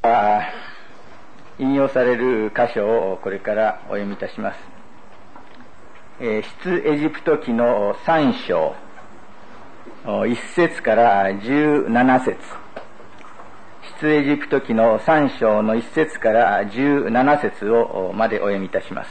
引用される箇所をこれからお読みいたします。出エジプト記の3章1節から17節、出エジプト記の3章の1節から17節をまでお読みいたします。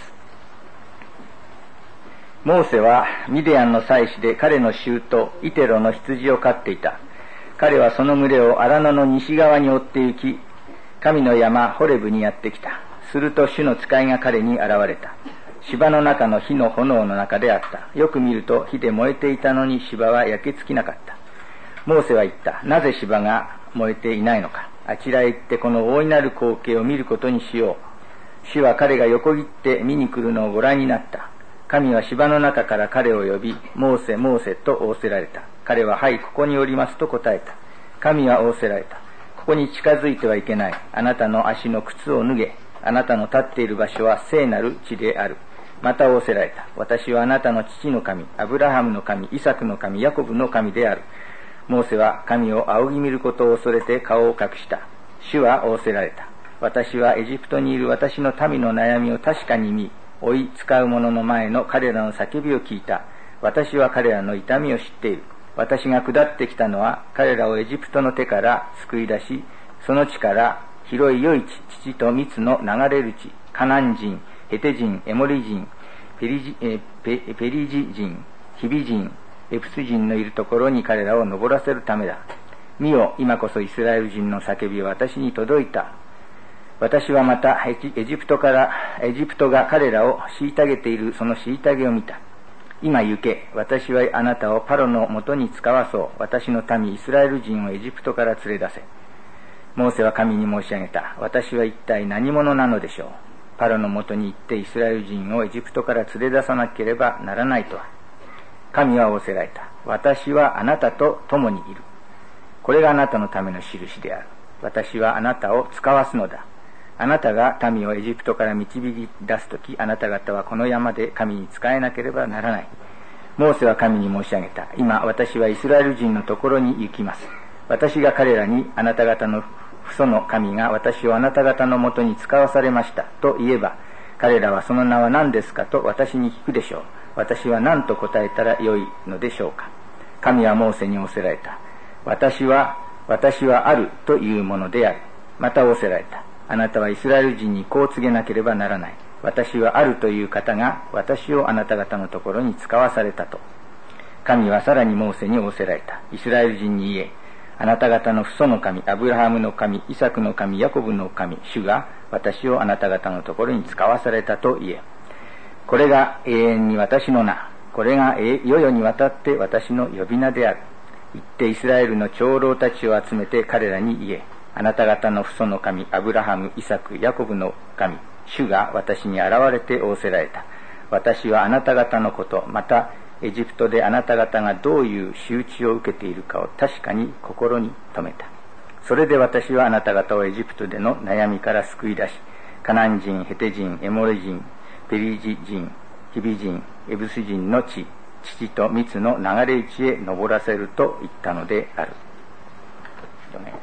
モーセはミディアンの妻子で彼の舅イテロの羊を飼っていた。彼はその群れを荒野の西側に追って行き、神の山ホレブにやってきた。すると主の使いが彼に現れた。芝の中の火の炎の中であった。よく見ると火で燃えていたのに芝は焼け尽きなかった。モーセは言った。なぜ芝が燃えていないのか。あちらへ行ってこの大いなる光景を見ることにしよう。主は彼が横切って見に来るのをご覧になった。神は芝の中から彼を呼び、モーセ、モーセと仰せられた。彼は、はい、ここにおりますと答えた。神は仰せられた。ここに近づいてはいけない。あなたの足の靴を脱げ。あなたの立っている場所は聖なる地である。また仰せられた。私はあなたの父の神、アブラハムの神、イサクの神、ヤコブの神である。モーセは神を仰ぎ見ることを恐れて顔を隠した。主は仰せられた。私はエジプトにいる私の民の悩みを確かに見、追い使う者の前の彼らの叫びを聞いた。私は彼らの痛みを知っている。私が下ってきたのは彼らをエジプトの手から救い出し、その地から広い良い地、乳と蜜の流れる地、カナン人、ヘテ人、エモリ人、ペリジ人、ヒビ人、エプス人のいるところに彼らを登らせるためだ。見よ、今こそイスラエル人の叫びは私に届いた。私はまたエジプトが彼らを虐げているその虐げを見た。今行け、私はあなたをパロのもとに使わそう。私の民イスラエル人をエジプトから連れ出せ。モーセは神に申し上げた。私は一体何者なのでしょう。パロのもとに行ってイスラエル人をエジプトから連れ出さなければならないとは。神は仰せられた。私はあなたと共にいる。これがあなたのための印である。私はあなたを使わすのだ。あなたが民をエジプトから導き出すとき、あなた方はこの山で神に仕えなければならない。モーセは神に申し上げた。今私はイスラエル人のところに行きます。私が彼らに、あなた方の父祖の神が私をあなた方のもとに使わされましたと言えば、彼らはその名は何ですかと私に聞くでしょう。私は何と答えたらよいのでしょうか。神はモーセに仰せられた。私はあるというものである。また仰せられた。あなたはイスラエル人にこう告げなければならない。私はあるという方が私をあなた方のところに使わされたと。神はさらにモーセに仰せられた。イスラエル人に言え。あなた方の父祖の神、アブラハムの神、イサクの神、ヤコブの神、主が私をあなた方のところに使わされたと言え。これが永遠に私の名。これが世々にわたって私の呼び名である。言ってイスラエルの長老たちを集めて彼らに言え。あなた方の父祖の神、アブラハム、イサク、ヤコブの神、主が私に現れて仰せられた。私はあなた方のこと、またエジプトであなた方がどういう仕打ちを受けているかを確かに心に留めた。それで私はあなた方をエジプトでの悩みから救い出し、カナン人、ヘテ人、エモレ人、ペリジ人、ヒビ人、エブス人の地、乳と蜜の流れ地へ登らせると言ったのである。お願いします。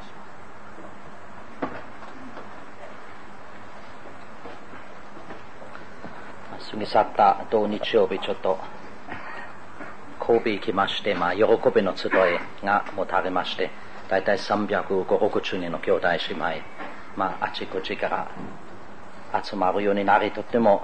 過ぎ去った同日曜日ちょっと神戸行きまして、喜びの集いが持たれまして、だいたい350、60人の兄弟姉妹、あちこちから集まるようになり、とっても、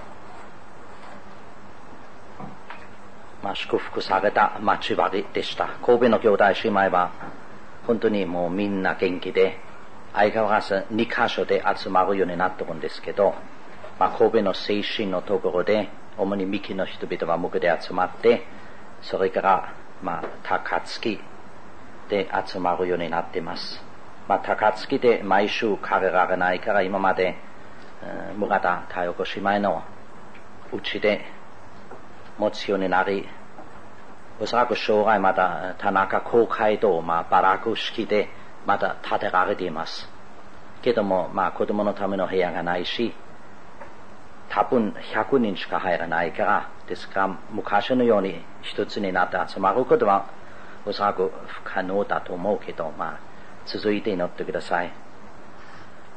祝福された町割りでした。神戸の兄弟姉妹は本当にもうみんな元気で、相変わらず2カ所で集まるようになってるんですけど、神戸の精神のところで主に三木の人々は向こうで集まって、それから高槻で集まるようになっています。高槻で毎週彼らがないから、今まで村田太陽子姉妹のうちで持つようになり、おそらく将来また田中公会堂、バラク式でまた建てられていますけども、子供のための部屋がないし、多分100人しか入らないから、ですから昔のように一つになって集まることはおそらく不可能だと思うけど、続いて祈ってください。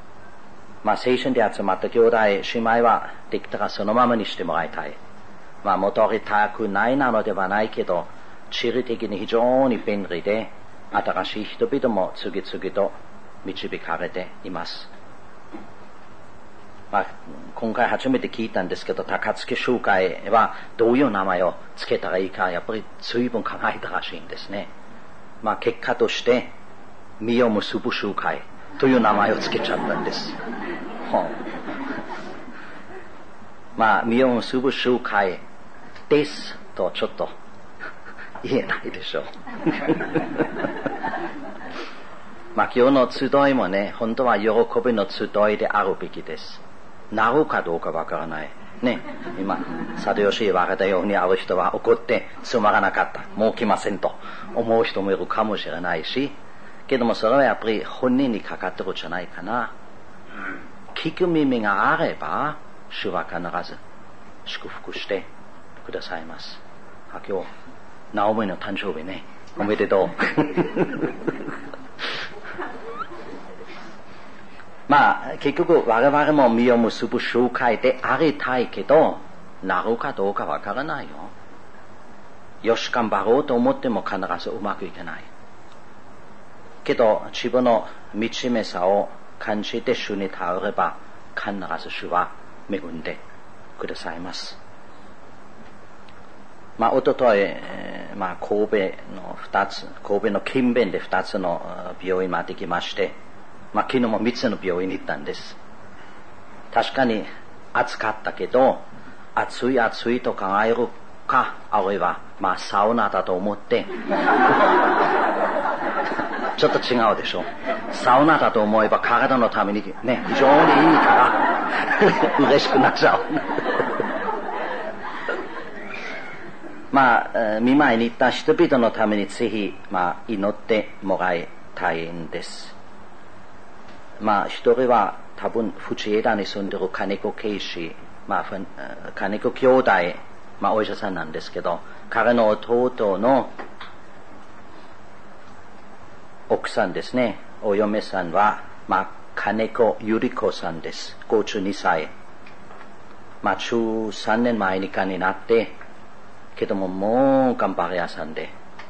青春で集まった兄弟姉妹はできたらそのままにしてもらいたい。戻りたくないなのではないけど、地理的に非常に便利で、新しい人々も次々と導かれています。今回初めて聞いたんですけど、高槻集会はどういう名前をつけたらいいか、やっぱり随分考えたらしいんですね。結果として、実を結ぶ集会という名前をつけちゃったんです。実を結ぶ集会ですとちょっと言えないでしょう。今日の集いもね、本当は喜びの集いであるべきです。なるかどうかわからない。ね、今、佐渡吉言われたようにある人は怒ってつまらなかった。もう来ませんと思う人もいるかもしれないし、けどもそれはやっぱり本人にかかってるんじゃないかな。聞く耳があれば、主は必ず祝福してくださいます。今日、ナオミの誕生日ね。おめでとう。結局我々も実を結ぶ集会でありたいけど、なるかどうかわからないよ。よし頑張ろうと思っても必ずうまくいかない。けど自分の惨めさを感じて主に頼れば、必ず主は恵んでくださいます。おととい、神戸の近辺で2つの病院まで来まして、昨日も3つの病院に行ったんです。確かに暑かったけど、暑いと考えるか、あるいはサウナだと思ってちょっと違うでしょ。サウナだと思えば体のためにね、非常にいいから嬉しくなっちゃう。見舞いに行った人々のためにぜひ祈ってもらいたいんです。一人は多分藤枝に住んでる金子圭司、金子兄弟、お医者さんなんですけど、彼の弟の奥さんですね、お嫁さんは、金子ゆり子さんです。52歳。13年前にがんになって、けどももう頑張り屋さんで、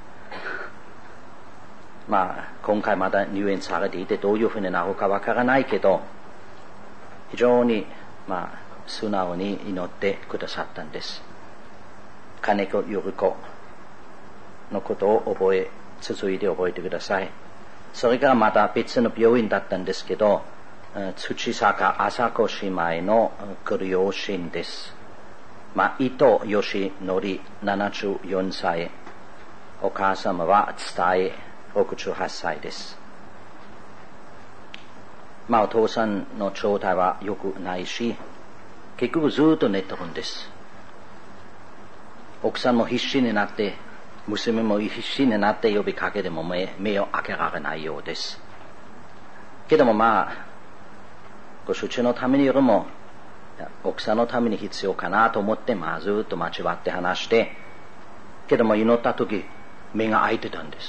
今回まだ入院されていてどういうふうになるかわからないけど、非常に素直に祈ってくださったんです。金子ゆり子のことを続いて覚えてください。それからまた別の病院だったんですけど、土坂麻子姉妹のご両親です。伊藤義則74歳、お母様は伝え68歳です。お父さんの状態は良くないし、結局ずっと寝てるんです。奥さんも必死になって、娘も必死になって呼びかけても目を開けられないようです。けどもご主人のためによりも奥さんのために必要かなと思ってずっと間違って話して、けども祈った時目が開いてたんです。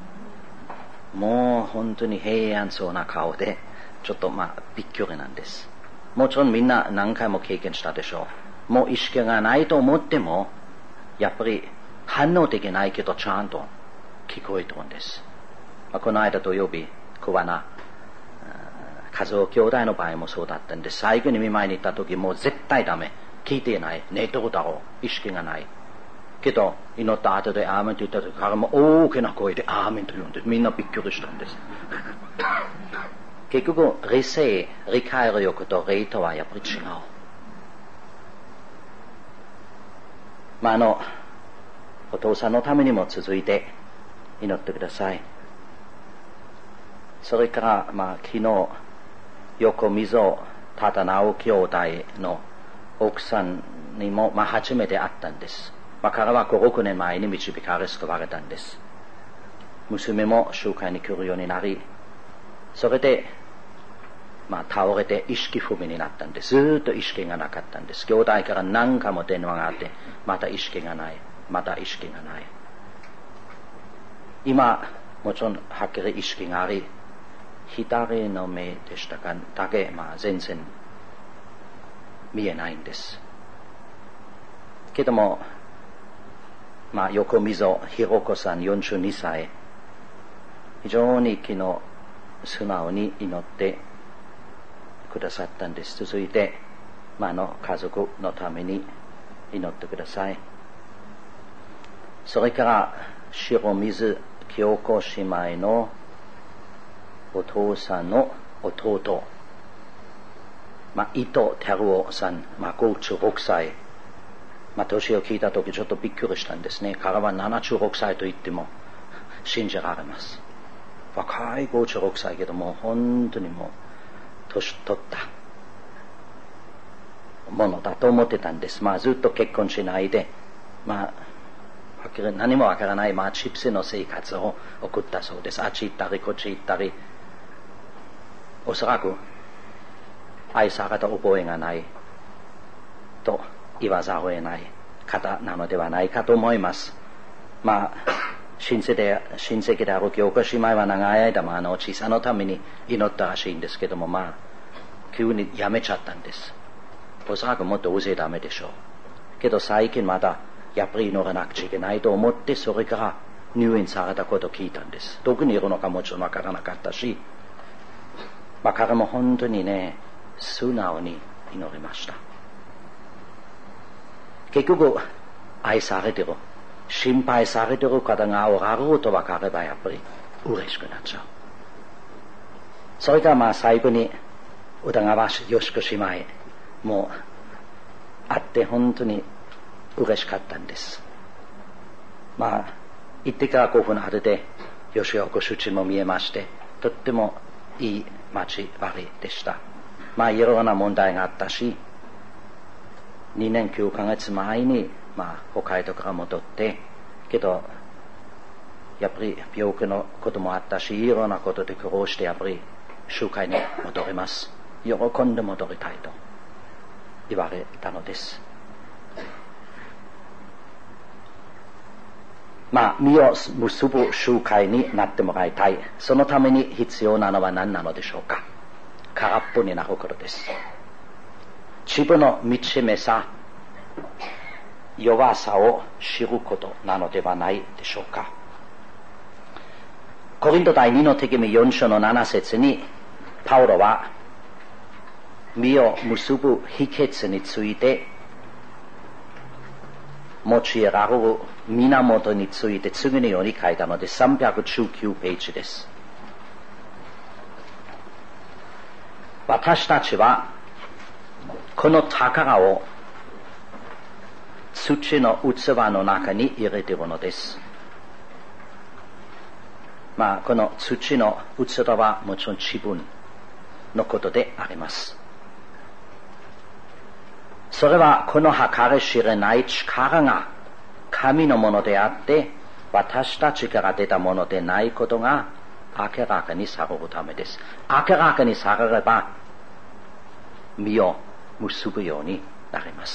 もう本当に平安そうな顔で、ちょっとびっくりなんです。もちろんみんな何回も経験したでしょう。もう意識がないと思ってもやっぱり反応できないけどちゃんと聞こえてるんです。この間土曜日、桑名和夫兄弟の場合もそうだったんで、最後に見舞いに行った時もう絶対ダメ、聞いていない、寝てるだろう、意識がない。けど祈った後でアーメンと言った時からも大きな声でアーメンと言うんです。みんなびっくりしたんです。結局理解力と霊とはやっぱり違う。お父さんのためにも続いて祈ってください。それから昨日横溝忠直兄弟の奥さんにも初めて会ったんです。彼は5、6年前に導かれ救われたんです。娘も集会に来るようになり、それで倒れて意識不明になったんです。ずっと意識がなかったんです。兄弟から何回も電話があって、また意識がない、また意識がない。今もちろんはっきり意識があり、 左の目でしたかだけ、全然見えないんです。けども、横溝弘子さん42歳、非常に昨日素直に祈ってくださったんです。続いて、家族のために祈ってください。それから、白水京子姉妹のお父さんの弟、伊藤照夫さん、56歳、年を聞いたときちょっとびっくりしたんですね。彼は76歳と言っても信じられます。若い56歳けども、本当にもう年取ったものだと思ってたんです。ずっと結婚しないで、何もわからない、チップスの生活を送ったそうです。あっち行ったり、こっち行ったり、おそらく愛された覚えがないと言わざるを得ない方なのではないかと思います。親戚である京子姉妹は長い間、小さなために祈ったらしいんですけども、急にやめちゃったんです。おそらくもっと大勢ダメでしょう。けど最近まだやっぱり祈らなくちゃいけないと思って、それから入院されたことを聞いたんです。どこにいるのかもちろんわからなかったし、彼も本当にね、素直に祈りました。結局、愛されてる、心配されてる方がおられると分かればやっぱり嬉しくなっちゃう。それから最後に、宇田川よしこ姉妹も会って本当に嬉しかったんです。行ってから5分あれで吉岡出身も見えまして、とってもいい町割りでした。いろいろな問題があったし、2年9ヶ月前に北海道から戻って、けどやっぱり病気のこともあったし、いろいろなことで苦労してやっぱり集会に戻ります。喜んで戻りたいと言われたのです。実を結ぶ集会になってもらいたい。そのために必要なのは何なのでしょうか。空っぽになることです。自分の惨めさ、弱さを知ることなのではないでしょうか。コリント第2の手紙4章の7節に、パウロは実を結ぶ秘訣について、用いられる源について次のように書いたので、319ページです。私たちはこの宝を土の器の中に入れているのです。この土の器はもちろん自分のことであります。それはこの計り知れない力が神のものであって、私たちから出たものでないことが明らかにされるためです。明らかにされれば実を結ぶようになります。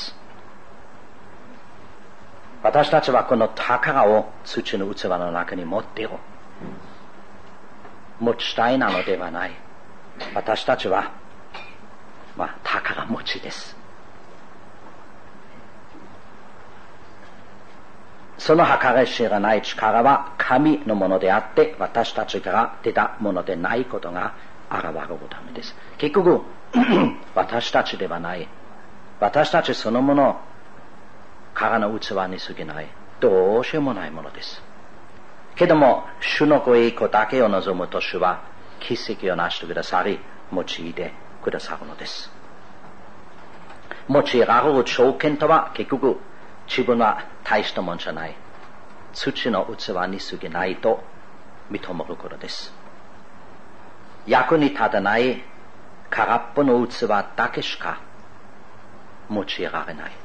私たちはこの宝を土の器の中に持っている。持ちたいなのではない。私たちは、宝持ちです。その計り知らない力は神のものであって、私たちから出たものでないことが現れるためです。結局私たちではない。私たちそのものからの器に過ぎない。どうしようもないものです。けども主のご栄光だけを望むと主は奇跡をなしてくださり、用いてくださるのです。用いられる条件とは、結局自分は大したもんじゃない、土の器に過ぎないと認めることです。役に立たない空っぽの器だけしか用いられない。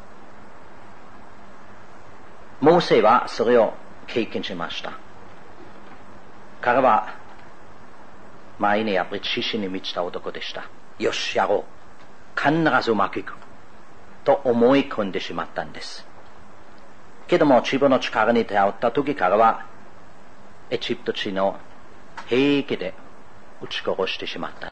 モーセはそれを経験しました。彼は前にやっぱり知識に満ちた男でした。よしやろう、必ずうまくいくと思い込んでしまったんです。けども自分の力に頼った時、彼はエジプト地の平気で撃ち殺してしまった。